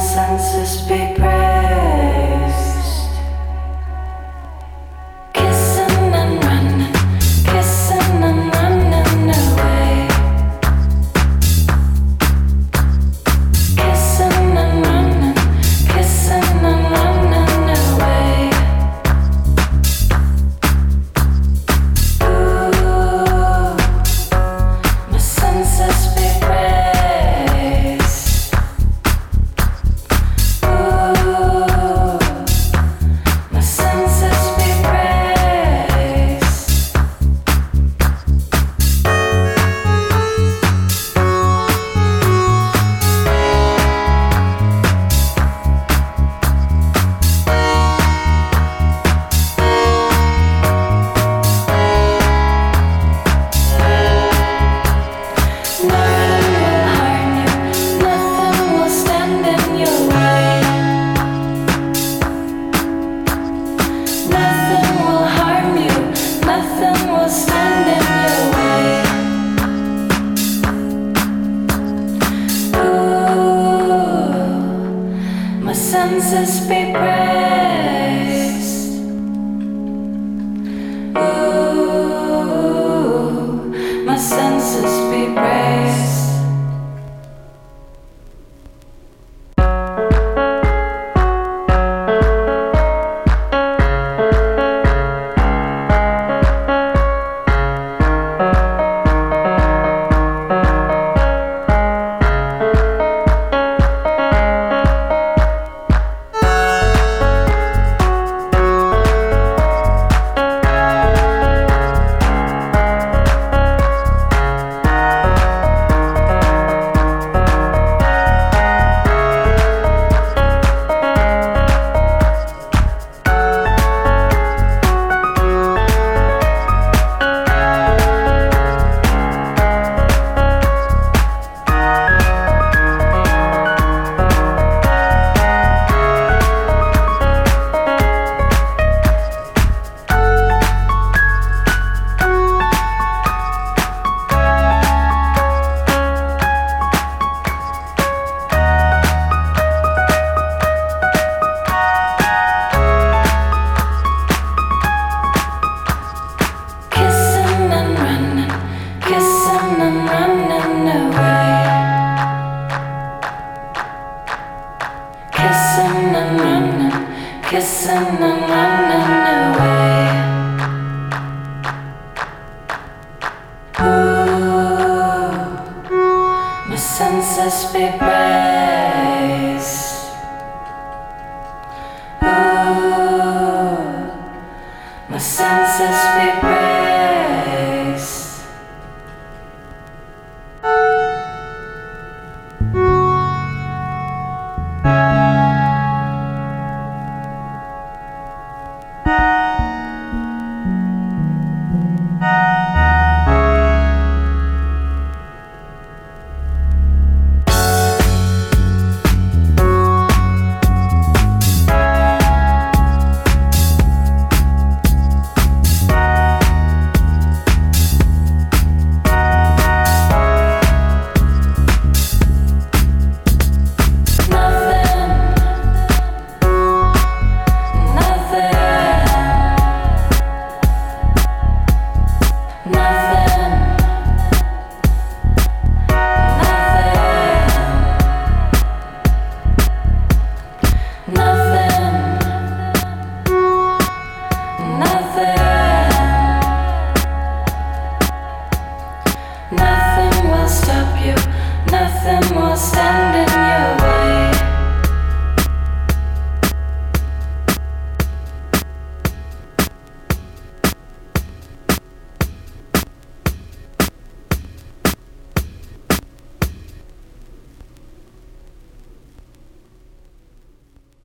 senses be praised. Kissing and running, kissing and running away. Kissing and running, kissing and running away. Ooh, my senses be praised. Ooh, my senses be praised. Nothing will harm you, nothing will stand in your way. Nothing will harm you, nothing will stand in your way. Ooh, my senses be praised. Ooh, my senses be praised. Kissing and running, kissing and running away. Kissing and running, kissing and running away. Ooh, my senses be bright.